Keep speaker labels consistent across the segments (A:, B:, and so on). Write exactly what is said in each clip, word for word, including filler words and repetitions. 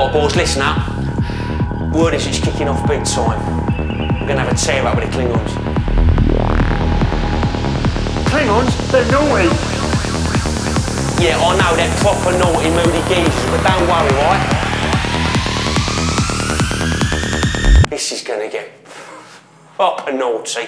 A: Alright boys, listen up. Word is it's kicking off big time. We're gonna have a tear up with the Klingons.
B: Klingons? They're naughty.
A: Yeah, I know, they're proper naughty, moody geezers, but don't worry, right? This is gonna get proper naughty.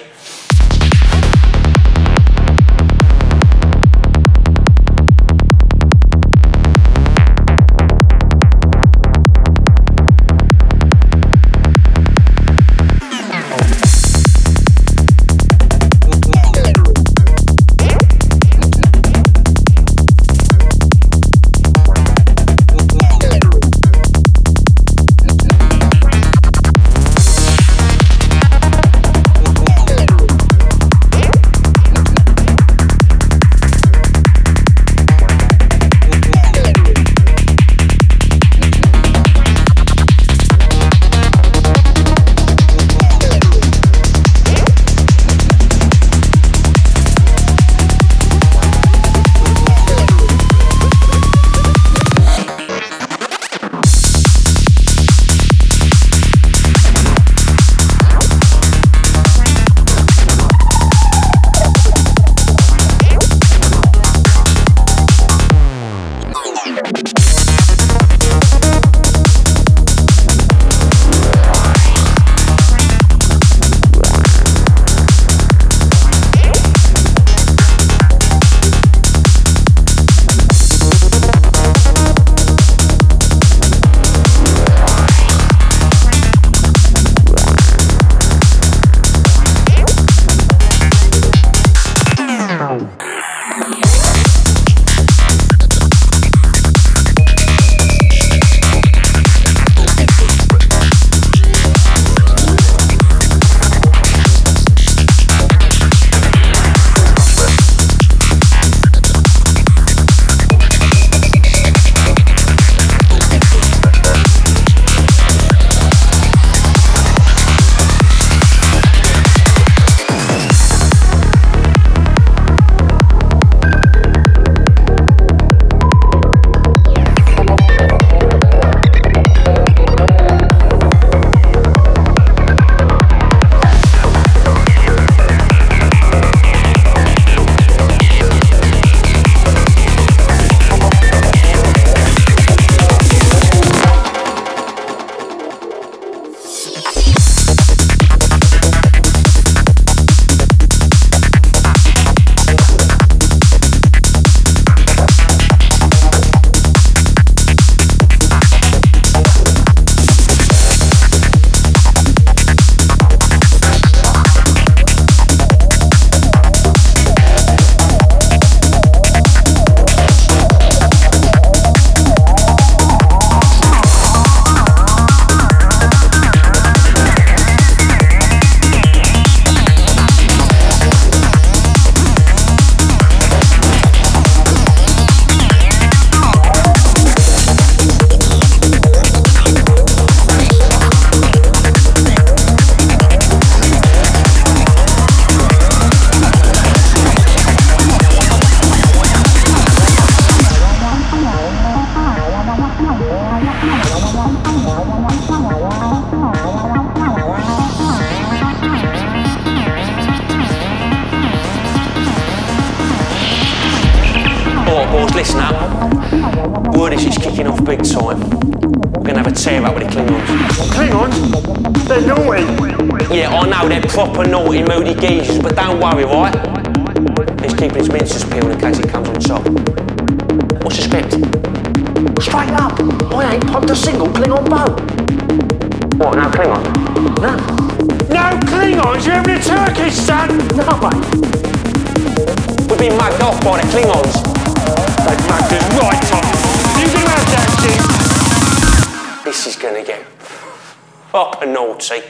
A: Listen up. Word is it's kicking off big time. We're gonna have a tear up with the Klingons.
B: Klingons? They're naughty.
A: Yeah, I know, they're proper naughty, moody geezers, but don't worry, right? He's keeping his minces peeled in case he comes on top. What's the script?
B: Straight up, I ain't popped a single Klingon boat.
A: What, no Klingons?
B: No. No Klingons? You're having a Turkish, son? No, mate.
A: We've been mugged off by the Klingons.
B: They've mugged us right off. You can have that shit.
A: This is gonna get proper naughty.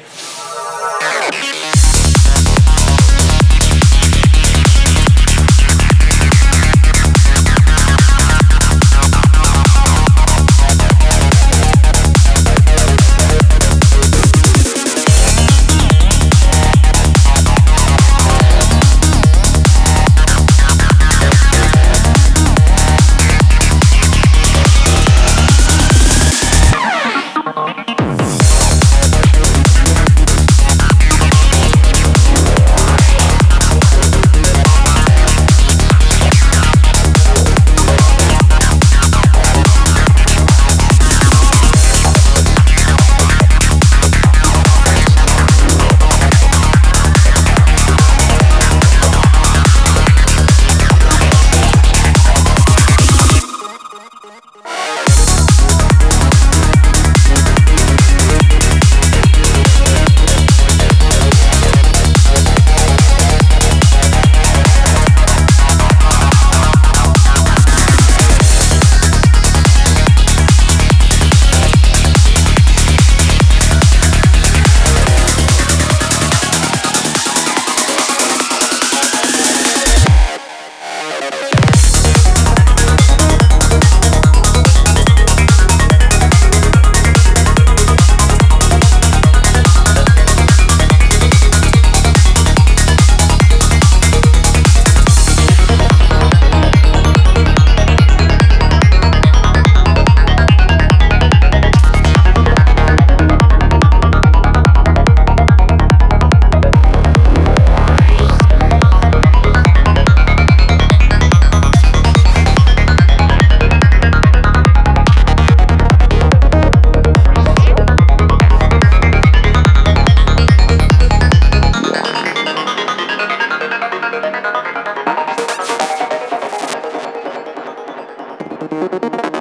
A: right?